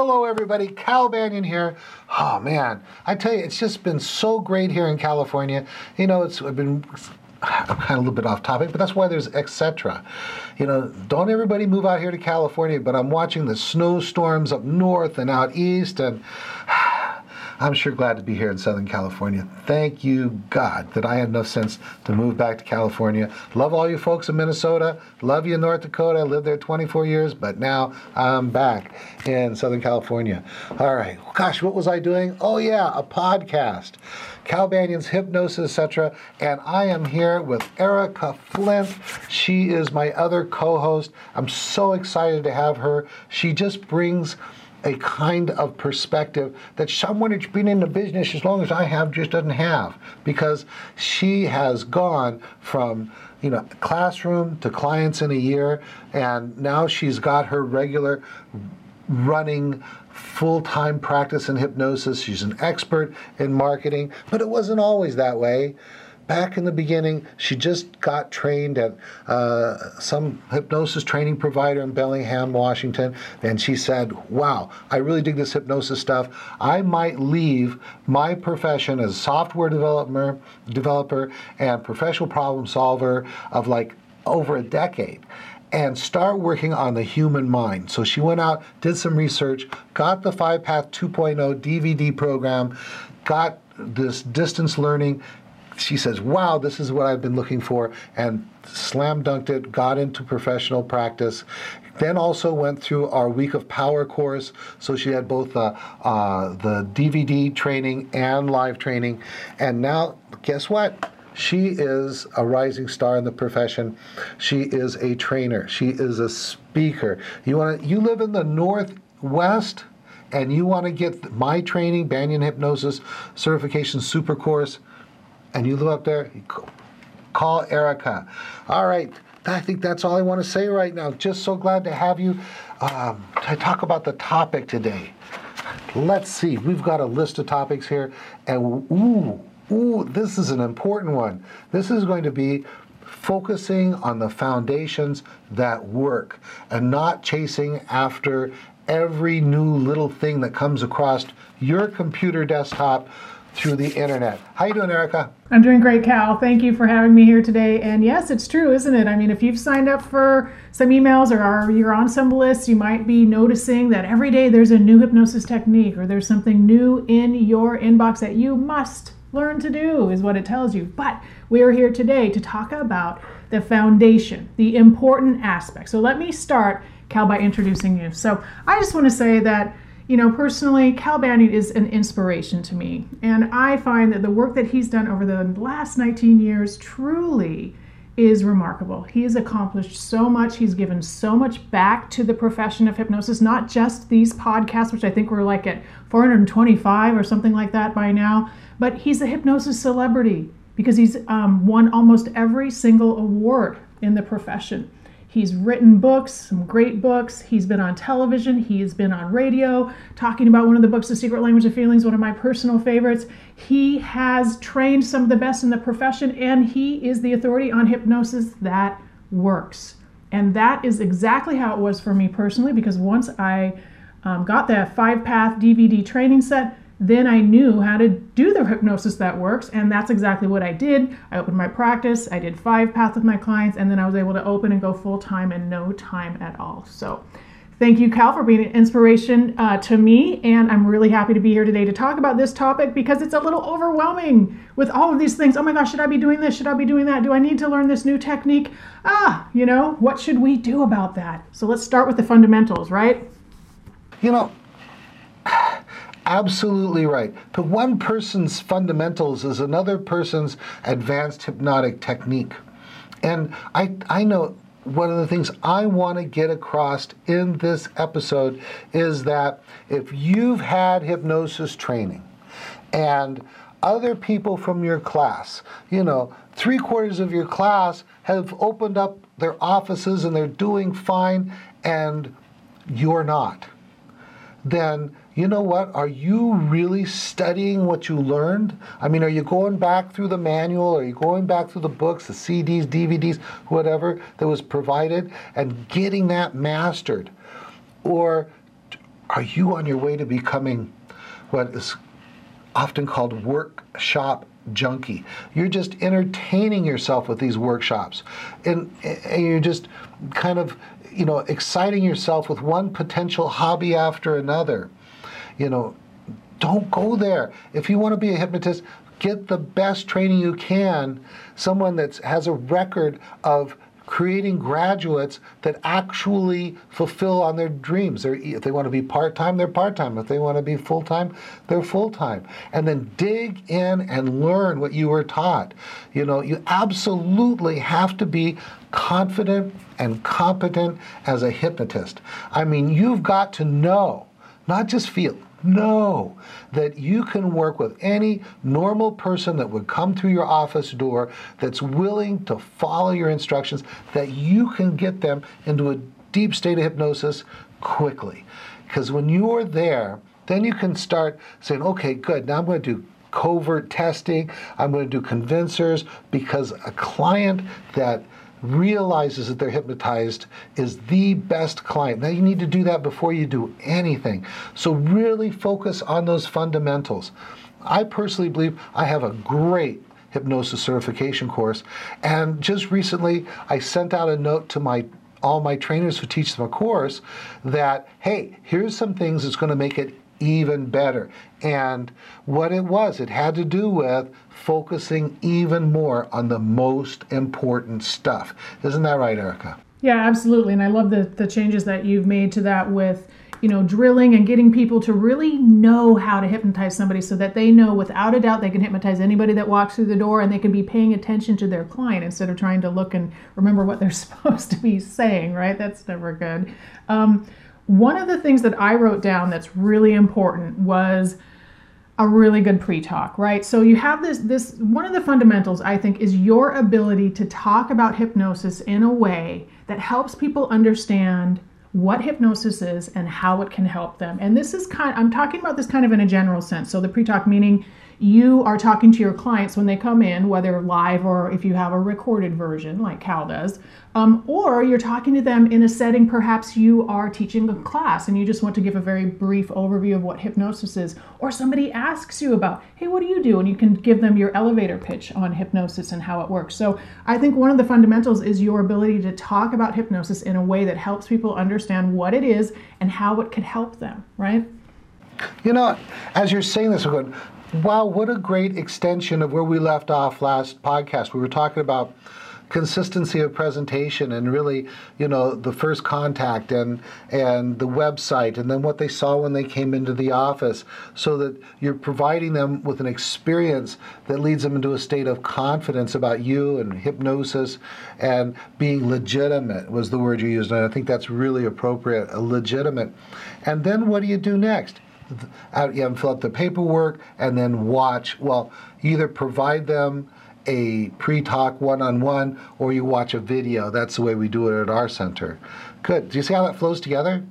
Hello, everybody. Cal Banyan here. Oh, man. I tell you, it's just been so great here in California. You know, I'm kind of a little bit off topic, but that's why there's etc. You know, don't everybody move out here to California, but I'm watching the snowstorms up north and out east, and I'm sure glad to be here in Southern California. Thank you, God, that I had enough sense to move back to California. Love all you folks in Minnesota. Love you in North Dakota. I lived there 24 years, but now I'm back in Southern California. All right. Gosh, what was I doing? Oh, yeah, a podcast. Cal Banyan's Hypnosis, etc. And I am here with Erica Flint. She is my other co-host. I'm so excited to have her. She just brings a kind of perspective that someone who's been in the business as long as I have just doesn't have, because she has gone from, you know, classroom to clients in a year, and now she's got her regular running full-time practice in hypnosis. She's an expert in marketing, but it wasn't always that way. Back in the beginning, she just got trained at some hypnosis training provider in Bellingham, Washington, and she said, wow, I really dig this hypnosis stuff. I might leave my profession as a software developer and professional problem solver of like over a decade and start working on the human mind. So she went out, did some research, got the 5-Path 2.0 DVD program, got this distance learning. She says, wow, this is what I've been looking for, and slam dunked it, got into professional practice. Then also went through our Week of Power course. So she had both the DVD training and live training. And now, guess what? She is a rising star in the profession. She is a trainer. She is a speaker. You live in the Northwest, and you want to get my training, Banyan Hypnosis Certification Super Course, and you live up there, call Erica. All right, I think that's all I want to say right now. Just so glad to have you to talk about the topic today. Let's see, we've got a list of topics here, and this is an important one. This is going to be focusing on the foundations that work and not chasing after every new little thing that comes across your computer desktop through the internet. How you doing, Erica? I'm doing great, Cal. Thank you for having me here today. And yes, it's true, isn't it? I mean, if you've signed up for some emails or you're on some lists, you might be noticing that every day there's a new hypnosis technique or there's something new in your inbox that you must learn to do, is what it tells you. But we are here today to talk about the foundation, the important aspects. So let me start, Cal, by introducing you. So I just want to say that, you know, personally, Cal Banyan is an inspiration to me. And I find that the work that he's done over the last 19 years truly is remarkable. He has accomplished so much. He's given so much back to the profession of hypnosis, not just these podcasts, which I think we're like at 425 or something like that by now, but he's a hypnosis celebrity because he's won almost every single award in the profession. He's written books, some great books. He's been on television. He's been on radio talking about one of the books, The Secret Language of Feelings, one of my personal favorites. He has trained some of the best in the profession, and he is the authority on hypnosis that works. And that is exactly how it was for me personally, because once I got that 5-Path DVD training set, then I knew how to do the hypnosis that works, and that's exactly what I did. I opened my practice, I did 5-Path with my clients, and then I was able to open and go full-time in no time at all. So thank you, Cal, for being an inspiration to me, and I'm really happy to be here today to talk about this topic because it's a little overwhelming with all of these things. Oh my gosh, should I be doing this? Should I be doing that? Do I need to learn this new technique? You know, what should we do about that? So let's start with the fundamentals, right? You know, absolutely right. But one person's fundamentals is another person's advanced hypnotic technique. And I know one of the things I want to get across in this episode is that if you've had hypnosis training and other people from your class, you know, 3/4 of your class have opened up their offices and they're doing fine and you're not, then you know what? Are you really studying what you learned? I mean, are you going back through the manual? Are you going back through the books, the CDs, DVDs, whatever that was provided, and getting that mastered? Or are you on your way to becoming what is often called workshop junkie? You're just entertaining yourself with these workshops, and you're just kind of, exciting yourself with one potential hobby after another. Don't go there. If you want to be a hypnotist, get the best training you can, someone that has a record of creating graduates that actually fulfill on their dreams. If they want to be part-time, they're part-time. If they want to be full-time, they're full-time. And then dig in and learn what you were taught. You absolutely have to be confident and competent as a hypnotist. I mean, you've got to know, not just feel, know that you can work with any normal person that would come through your office door that's willing to follow your instructions, that you can get them into a deep state of hypnosis quickly. Because when you're there, then you can start saying, okay, good, now I'm going to do covert testing, I'm going to do convincers, because a client that realizes that they're hypnotized is the best client. Now you need to do that before you do anything. So really focus on those fundamentals. I personally believe I have a great hypnosis certification course, and just recently I sent out a note to all my trainers who teach them a course that, hey, here's some things that's going to make it even better. And what it had to do with focusing even more on the most important stuff. Isn't that right, Erica? Yeah, absolutely. And I love the changes that you've made to that with, drilling and getting people to really know how to hypnotize somebody so that they know without a doubt they can hypnotize anybody that walks through the door, and they can be paying attention to their client instead of trying to look and remember what they're supposed to be saying, right? That's never good. One of the things that I wrote down that's really important was a really good pre-talk, right? So you have this one of the fundamentals, I think, is your ability to talk about hypnosis in a way that helps people understand what hypnosis is and how it can help them. And this is I'm talking about this kind of in a general sense. So the pre-talk meaning you are talking to your clients when they come in, whether live or if you have a recorded version like Cal does, or you're talking to them in a setting, perhaps you are teaching a class and you just want to give a very brief overview of what hypnosis is, or somebody asks you about, hey, what do you do? And you can give them your elevator pitch on hypnosis and how it works. So I think one of the fundamentals is your ability to talk about hypnosis in a way that helps people understand what it is and how it can help them, right? As you're saying this, I'm going, wow, what a great extension of where we left off last podcast. We were talking about consistency of presentation and really, the first contact and the website, and then what they saw when they came into the office, so that you're providing them with an experience that leads them into a state of confidence about you and hypnosis, and being legitimate was the word you used, and I think that's really appropriate, legitimate. And then what do you do next? You fill out the paperwork and then watch. Well, you either provide them a pre-talk one-on-one or you watch a video. That's the way we do it at our center. Good. Do you see how that flows together?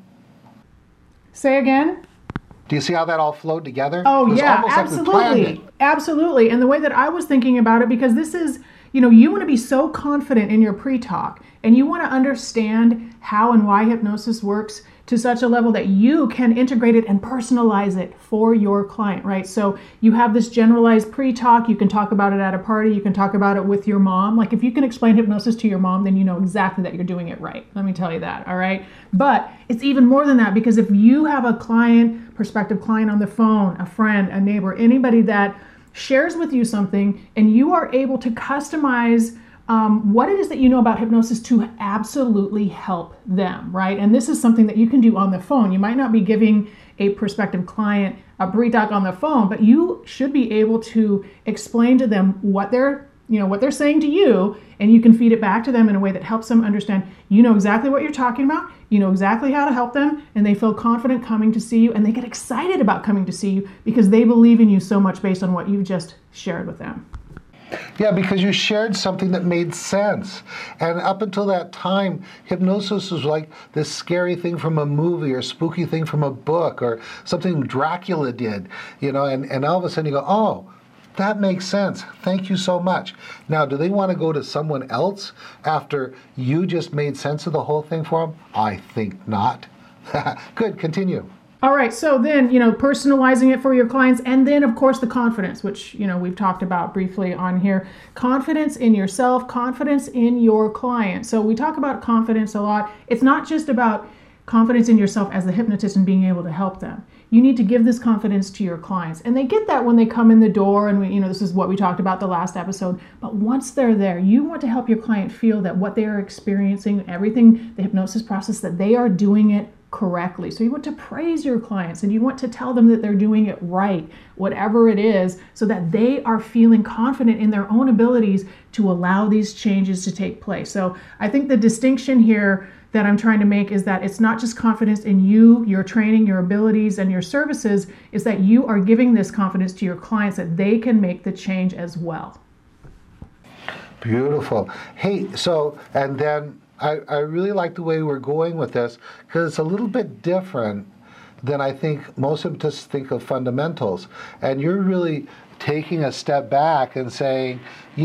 Say again? Do you see how that all flowed together? Oh, yeah, absolutely. Absolutely. And the way that I was thinking about it, because this is, you want to be so confident in your pre-talk and you want to understand how and why hypnosis works to such a level that you can integrate it and personalize it for your client, right? So you have this generalized pre-talk. You can talk about it at a party. You can talk about it with your mom. Like if you can explain hypnosis to your mom, then you know exactly that you're doing it right. Let me tell you that, all right? But it's even more than that, because if you have a client, prospective client on the phone, a friend, a neighbor, anybody that shares with you something, and you are able to customize what it is that you know about hypnosis to absolutely help them, right? And this is something that you can do on the phone. You might not be giving a prospective client a pre-talk on the phone, but you should be able to explain to them what they're saying to you, and you can feed it back to them in a way that helps them understand you know exactly what you're talking about, you know exactly how to help them, and they feel confident coming to see you, and they get excited about coming to see you because they believe in you so much based on what you've just shared with them. Yeah, because you shared something that made sense. And up until that time, hypnosis was like this scary thing from a movie or spooky thing from a book or something Dracula did, and all of a sudden you go, oh, that makes sense. Thank you so much. Now, do they want to go to someone else after you just made sense of the whole thing for them? I think not. Good, continue. All right, so then, personalizing it for your clients, and then, of course, the confidence, which, we've talked about briefly on here. Confidence in yourself, confidence in your client. So we talk about confidence a lot. It's not just about confidence in yourself as the hypnotist and being able to help them. You need to give this confidence to your clients. And they get that when they come in the door, and this is what we talked about the last episode. But once they're there, you want to help your client feel that what they are experiencing, everything, the hypnosis process, that they are doing it correctly. So you want to praise your clients, and you want to tell them that they're doing it right, whatever it is, so that they are feeling confident in their own abilities to allow these changes to take place. So I think the distinction here that I'm trying to make is that it's not just confidence in you, your training, your abilities, and your services, is that you are giving this confidence to your clients that they can make the change as well. Beautiful. Hey, so, and then I really like the way we're going with this, because it's a little bit different than I think most of us think of fundamentals. And you're really taking a step back and saying,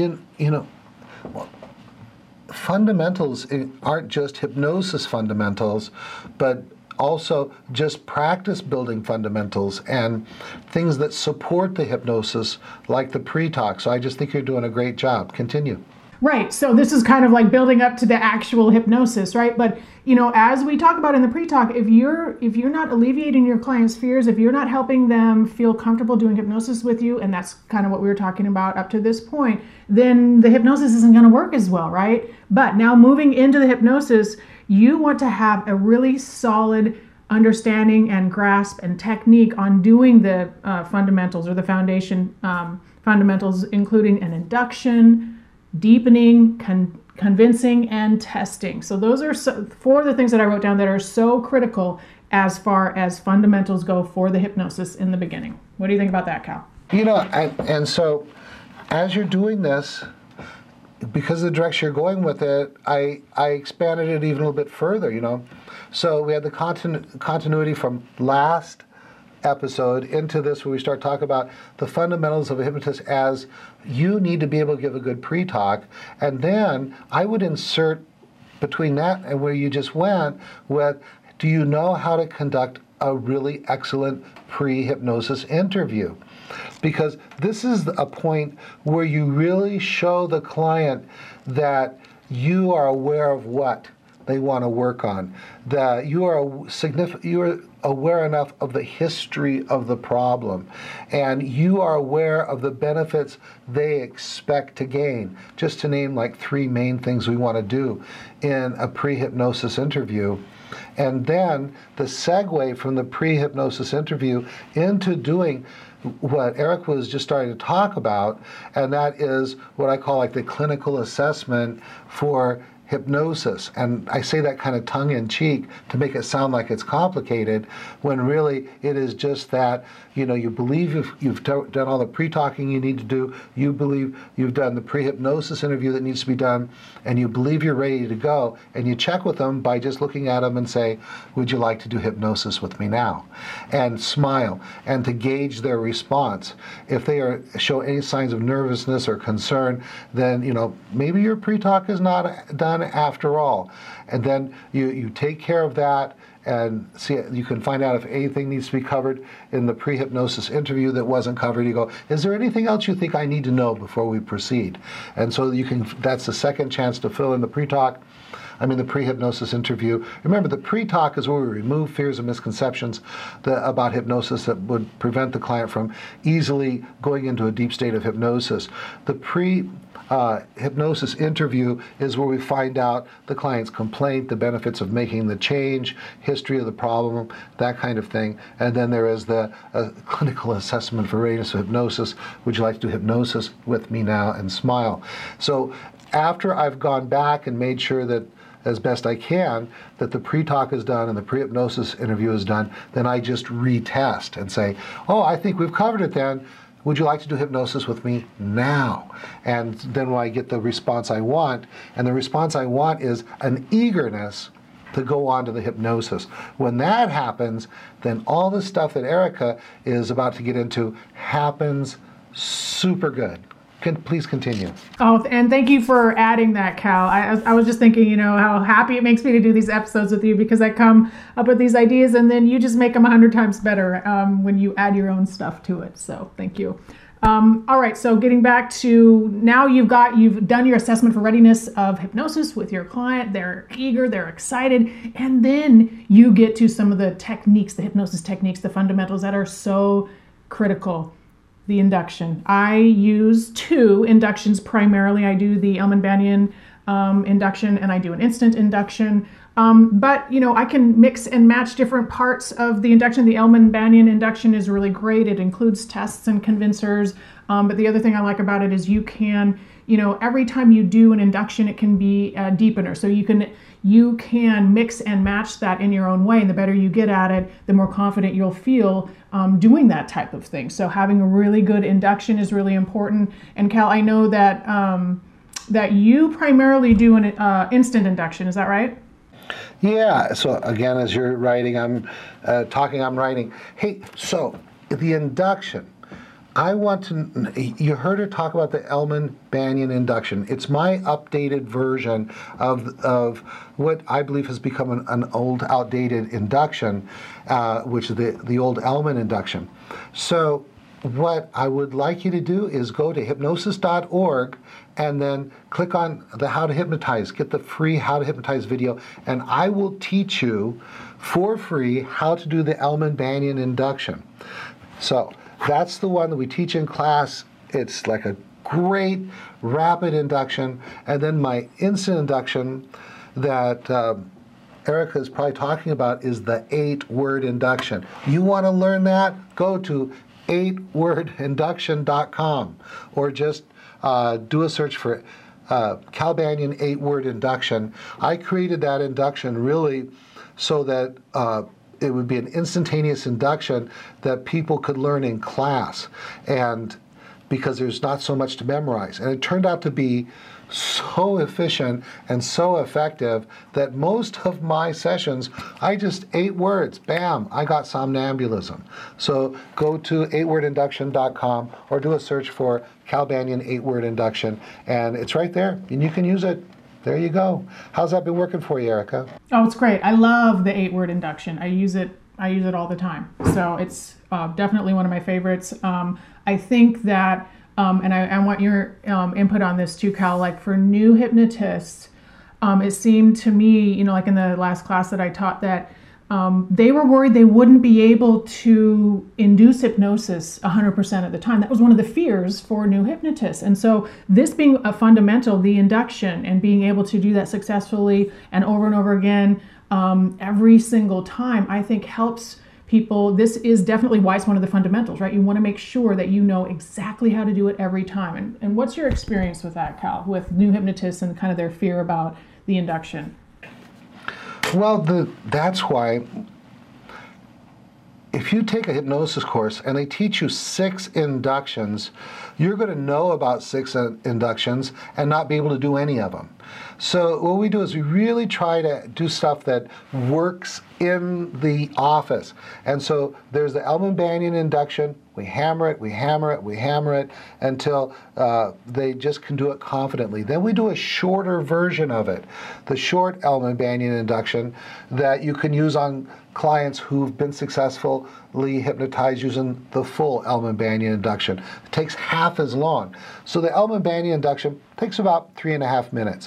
fundamentals aren't just hypnosis fundamentals, but also just practice building fundamentals and things that support the hypnosis, like the pre-talk. So I just think you're doing a great job. Continue. Right. So this is kind of like building up to the actual hypnosis, right? But as we talk about in the pre-talk, if you're not alleviating your clients' fears, if you're not helping them feel comfortable doing hypnosis with you, and that's kind of what we were talking about up to this point, then the hypnosis isn't going to work as well, right? But now moving into the hypnosis, you want to have a really solid understanding and grasp and technique on doing the fundamentals, or the foundation fundamentals, including an induction, deepening, convincing, and testing. So those are four of the things that I wrote down that are so critical as far as fundamentals go for the hypnosis in the beginning. What do you think about that, Cal? And so as you're doing this, because of the direction you're going with it, I expanded it even a little bit further, So we had the continuity from last episode into this, where we start talking about the fundamentals of a hypnotist as you need to be able to give a good pre-talk. And then I would insert between that and where you just went with, do you know how to conduct a really excellent pre-hypnosis interview? Because this is a point where you really show the client that you are aware of what they want to work on, that you are aware enough of the history of the problem, and you are aware of the benefits they expect to gain. Just to name like three main things we want to do in a pre-hypnosis interview. And then the segue from the pre-hypnosis interview into doing what Eric was just starting to talk about, and that is what I call like the clinical assessment for hypnosis. And I say that kind of tongue-in-cheek to make it sound like it's complicated, when really it is just that, you believe you've done all the pre-talking you need to do, you believe you've done the pre-hypnosis interview that needs to be done, and you believe you're ready to go, and you check with them by just looking at them and say, would you like to do hypnosis with me now? And smile, and to gauge their response. If they show any signs of nervousness or concern, then maybe your pre-talk is not done after all. And then you take care of that, and see, you can find out if anything needs to be covered in the pre-hypnosis interview that wasn't covered. You go, is there anything else you think I need to know before we proceed? And so that's the second chance to fill in the the pre-hypnosis interview. Remember, the pre-talk is where we remove fears and misconceptions about hypnosis that would prevent the client from easily going into a deep state of hypnosis. The hypnosis interview is where we find out the client's complaint, the benefits of making the change, history of the problem, that kind of thing. And then there is the clinical assessment for readiness for hypnosis. Would you like to do hypnosis with me now? And smile. So after I've gone back and made sure that, as best I can, that the pre-talk is done and the pre-hypnosis interview is done, then I just retest and say, I think we've covered it then. Would you like to do hypnosis with me now? And then when I get the response I want, and the response I want is an eagerness to go on to the hypnosis. When that happens, then all the stuff that Erica is about to get into happens super good. Please continue. Oh, and thank you for adding that, Cal. I was just thinking, how happy it makes me to do these episodes with you, because I come up with these ideas and then you just make them 100 times better when you add your own stuff to it. So thank you. All right, so getting back to now, you've done your assessment for readiness of hypnosis with your client. They're eager, they're excited, and then you get to some of the techniques, the hypnosis techniques, the fundamentals that are so critical. The induction. I use 2 inductions primarily. I do the Elman-Banyan induction, and I do an instant induction. But I can mix and match different parts of the induction. The Elman-Banyan induction is really great. It includes tests and convincers. But the other thing I like about it is you can, every time you do an induction, it can be a deepener. So you can mix and match that in your own way. And the better you get at it, the more confident you'll feel doing that type of thing. So having a really good induction is really important. And Cal, I know that that you primarily do an instant induction. Is that right? Yeah, so again, as you're writing, I'm talking, I'm writing. Hey, so the induction, you heard her talk about the Elman-Banyan induction. It's my updated version of what I believe has become an old, outdated induction, which is the old Elman induction. So what I would like you to do is go to hypnosis.org and then click on the How to Hypnotize. Get the free How to Hypnotize video, and I will teach you for free how to do the Elman-Banyan induction. So that's the one that we teach in class. It's like a great rapid induction. And then my instant induction that Erica is probably talking about is the 8-word induction. You want to learn that? Go to 8wordinduction.com or just do a search for Cal Banyan 8-word induction. I created that induction really so that it would be an instantaneous induction that people could learn in class, and because there's not so much to memorize. And it turned out to be so efficient and so effective that most of my sessions, I just 8 words, bam, I got somnambulism. So go to 8wordinduction.com or do a search for Cal Banyan 8-word induction, and it's right there, and you can use it. There you go. How's that been working for you, Erica? Oh, it's great. I love the 8-word induction. I use it all the time. So it's definitely one of my favorites. I think that, and I want your input on this too, Cal, like for new hypnotists, it seemed to me, like in the last class that I taught, that they were worried they wouldn't be able to induce hypnosis 100% of the time. That was one of the fears for new hypnotists. And so this being a fundamental, the induction, and being able to do that successfully and over again every single time, I think helps people. This is definitely why it's one of the fundamentals, right? You want to make sure that you know exactly how to do it every time. And what's your experience with that, Cal, with new hypnotists and kind of their fear about the induction? Well, that's why if you take a hypnosis course and they teach you 6 inductions, you're going to know about 6 inductions and not be able to do any of them. So what we do is we really try to do stuff that works in the office. And so there's the Elman-Banyan induction. We hammer it, we hammer it, we hammer it until they just can do it confidently. Then we do a shorter version of it, the short Elman-Banyan induction that you can use on clients who've been successfully hypnotized using the full Elman-Banyan induction. It takes half as long. So the Elman-Banyan induction takes about 3.5 minutes.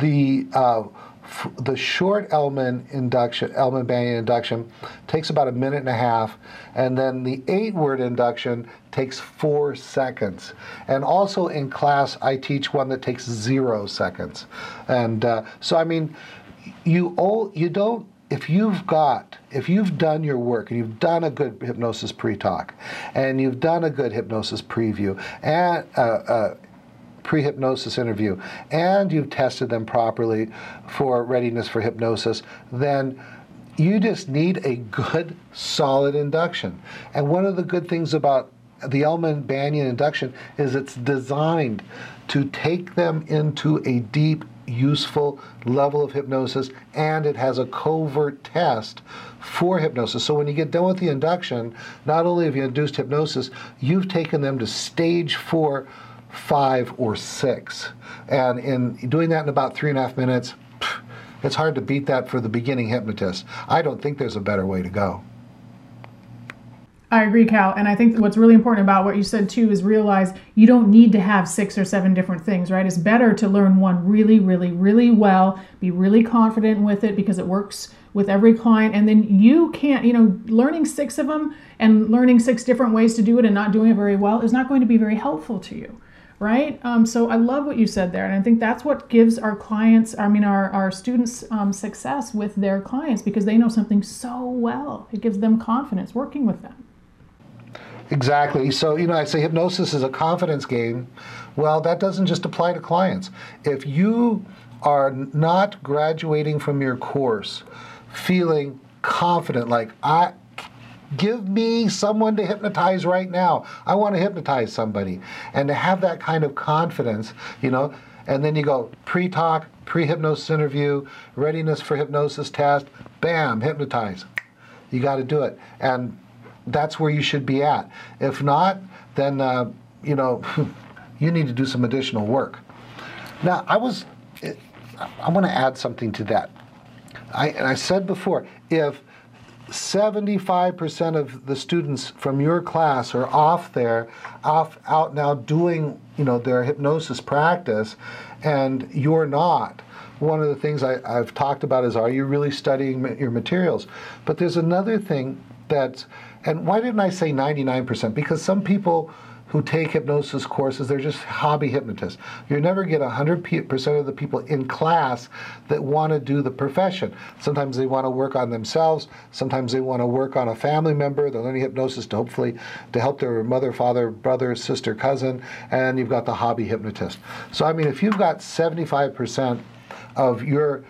The short Elman-Banyan induction takes about 1.5 minutes, and then the 8-word induction takes 4 seconds. And also in class, I teach one that takes 0 seconds. And so, I mean, you don't. If you've done your work and you've done a good hypnosis pre-talk and you've done a good hypnosis preview and pre-hypnosis interview and you've tested them properly for readiness for hypnosis, then you just need a good, solid induction. And one of the good things about the Elman-Banyan induction is it's designed to take them into a deep, useful level of hypnosis, and it has a covert test for hypnosis. So when you get done with the induction, not only have you induced hypnosis, you've taken them to stage 4 5, or 6. And in doing that in about 3.5 minutes, it's hard to beat that for the beginning hypnotist. I don't think there's a better way to go. I agree, Cal. And I think what's really important about what you said too is realize you don't need to have 6 or 7 different things, right? It's better to learn one really, really, really well, be really confident with it because it works with every client. And then you can't, learning 6 of them and learning 6 different ways to do it and not doing it very well is not going to be very helpful to you. Right? So I love what you said there. And I think that's what gives our clients, our students success with their clients because they know something so well. It gives them confidence working with them. Exactly. So, I say hypnosis is a confidence game. Well, that doesn't just apply to clients. If you are not graduating from your course feeling confident, like, give me someone to hypnotize right now. I want to hypnotize somebody. And to have that kind of confidence, and then you go pre-talk, pre-hypnosis interview, readiness for hypnosis test, bam, hypnotize. You got to do it. And that's where you should be at. If not, then, you need to do some additional work. Now, I want to add something to that. I said before, if 75% of the students from your class are out now doing, their hypnosis practice, and you're not. One of the things I've talked about is, are you really studying your materials? But there's another thing and why didn't I say 99%? Because some people who take hypnosis courses, they're just hobby hypnotists. You never get 100% of the people in class that want to do the profession. Sometimes they want to work on themselves. Sometimes they want to work on a family member. They're learning hypnosis to help their mother, father, brother, sister, cousin, and you've got the hobby hypnotist. So, if you've got 75% of your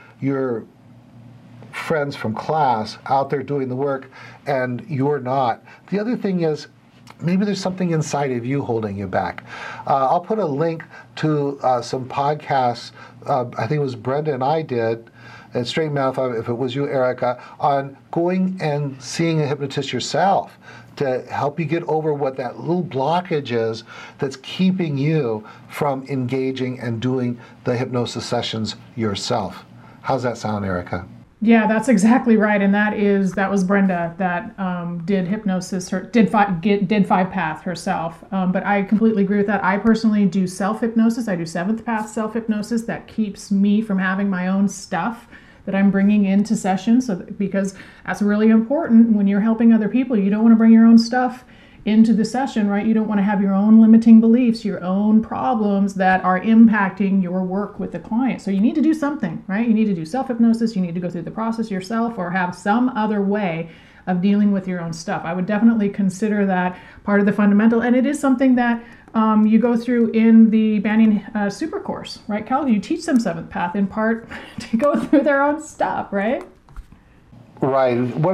friends from class out there doing the work and you're not. The other thing is, maybe there's something inside of you holding you back. I'll put a link to some podcasts, I think it was Brenda and I did, and straighten me out if it was you, Erica, on going and seeing a hypnotist yourself to help you get over what that little blockage is that's keeping you from engaging and doing the hypnosis sessions yourself. How's that sound, Erica? Yeah, that's exactly right, and that was Brenda that did hypnosis, did 5-path herself. But I completely agree with that. I personally do self-hypnosis. I do 7th path self-hypnosis. That keeps me from having my own stuff that I'm bringing into sessions, because that's really important when you're helping other people. You don't want to bring your own stuff into the session, right? You don't want to have your own limiting beliefs, your own problems that are impacting your work with the client. So you need to do something, right? You need to do self-hypnosis, you need to go through the process yourself, or have some other way of dealing with your own stuff. I would definitely consider that part of the fundamental, and it is something that you go through in the Banyan Super Course, right, Cal? You teach them 7th path in part to go through their own stuff, right? Right. One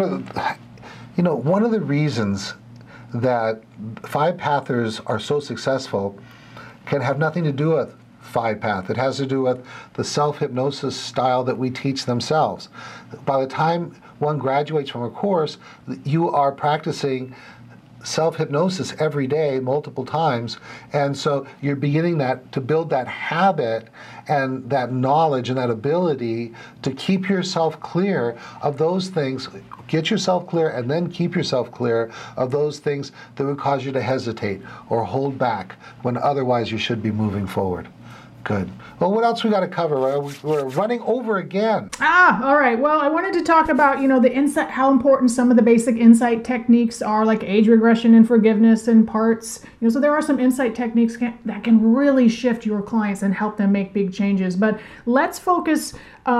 of the reasons that 5-pathers are so successful can have nothing to do with 5-path. It has to do with the self-hypnosis style that we teach themselves. By the time one graduates from a course, you are practicing self-hypnosis every day, multiple times, and so you're beginning to build that habit and that knowledge and that ability to keep yourself clear of those things. Get yourself clear and then keep yourself clear of those things that would cause you to hesitate or hold back when otherwise you should be moving forward. Good. Well, what else we got to cover? We're running over again. All right. Well, I wanted to talk about, the insight, how important some of the basic insight techniques are, like age regression and forgiveness and parts. So there are some insight techniques that can really shift your clients and help them make big changes. But let's focus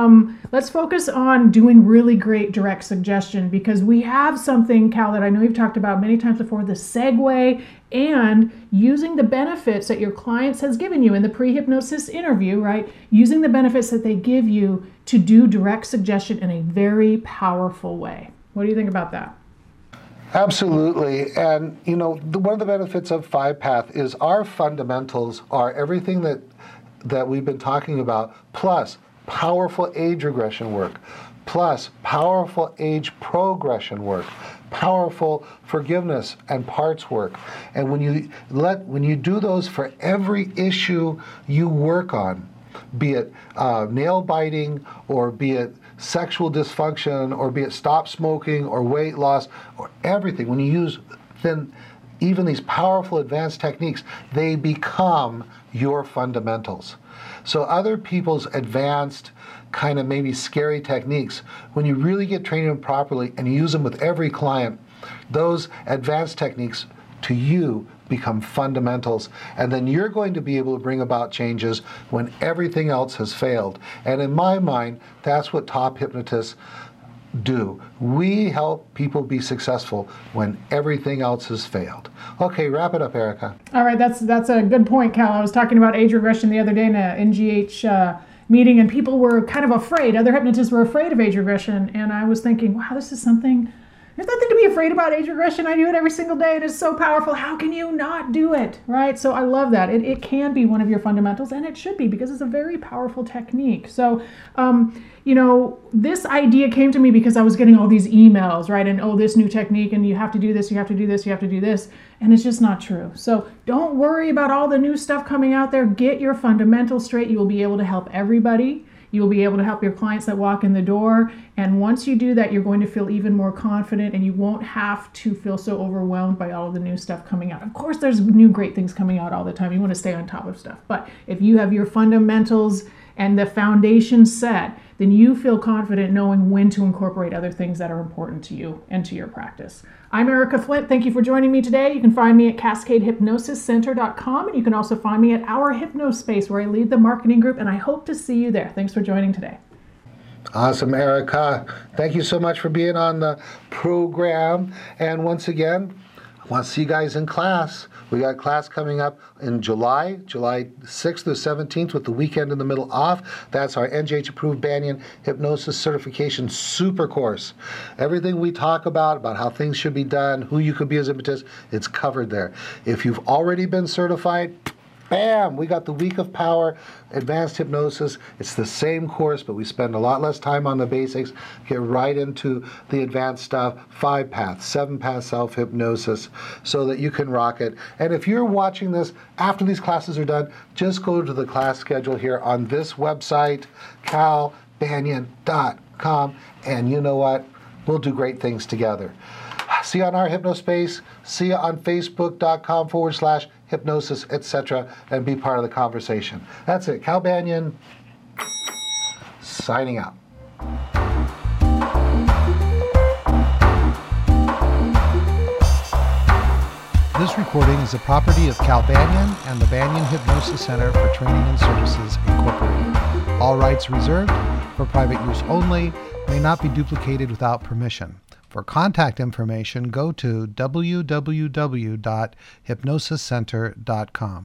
on doing really great direct suggestion, because we have something, Cal, that I know you've talked about many times before, the segue and using the benefits that your clients has given you in the pre-hypnosis interview, right? Using the benefits that they give you to do direct suggestion in a very powerful way. What do you think about that? Absolutely. And, one of the benefits of 5-path is our fundamentals are everything that we've been talking about, plus powerful age regression work, plus powerful age progression work, powerful forgiveness and parts work. And when you do those for every issue you work on, be it nail biting, or be it sexual dysfunction, or be it stop smoking or weight loss, or everything, when you use then even these powerful advanced techniques, they become your fundamentals. So other people's advanced, kind of maybe scary techniques, when you really get trained them properly and you use them with every client, those advanced techniques to you become fundamentals, and then you're going to be able to bring about changes when everything else has failed. And in my mind, that's what top hypnotists do. We help people be successful when everything else has failed. Okay, wrap it up, Erica. All right, that's a good point, Cal. I was talking about age regression the other day in a NGH meeting, and people were kind of afraid. Other hypnotists were afraid of age regression, and I was thinking, wow, this is something. There's nothing to be afraid about age regression. I do it every single day. It is so powerful. How can you not do it, right? So I love that. It can be one of your fundamentals, and it should be, because it's a very powerful technique. So, this idea came to me because I was getting all these emails, right? And, oh, this new technique, and you have to do this, you have to do this, you have to do this. And it's just not true. So don't worry about all the new stuff coming out there. Get your fundamentals straight. You will be able to help everybody. You will be able to help your clients that walk in the door. And once you do that, you're going to feel even more confident, and you won't have to feel so overwhelmed by all of the new stuff coming out. Of course, there's new great things coming out all the time. You want to stay on top of stuff. But if you have your fundamentals and the foundation set, then you feel confident knowing when to incorporate other things that are important to you and to your practice. I'm Erica Flint. Thank you for joining me today. You can find me at CascadeHypnosisCenter.com, and you can also find me at Our Hypnospace, where I lead the marketing group, and I hope to see you there. Thanks for joining today. Awesome, Erica. Thank you so much for being on the program. And once again, I want to see you guys in class. We got class coming up in July 6th through 17th, with the weekend in the middle off. That's our NGH-approved Banyan Hypnosis Certification Super Course. Everything we talk about how things should be done, who you could be as a hypnotist, it's covered there. If you've already been certified, bam, we got the Week of Power, Advanced Hypnosis. It's the same course, but we spend a lot less time on the basics, get right into the advanced stuff, 5 paths, 7 paths self-hypnosis, so that you can rock it. And if you're watching this after these classes are done, just go to the class schedule here on this website, calbanyan.com, and you know what? We'll do great things together. See you on Our Hypnospace. See you on Facebook.com/hypnosis, etc., and be part of the conversation. That's it. Cal Banyan, signing out. This recording is the property of Cal Banyan and the Banyan Hypnosis Center for Training and Services, Incorporated. All rights reserved, for private use only, may not be duplicated without permission. For contact information, go to www.hypnosiscenter.com.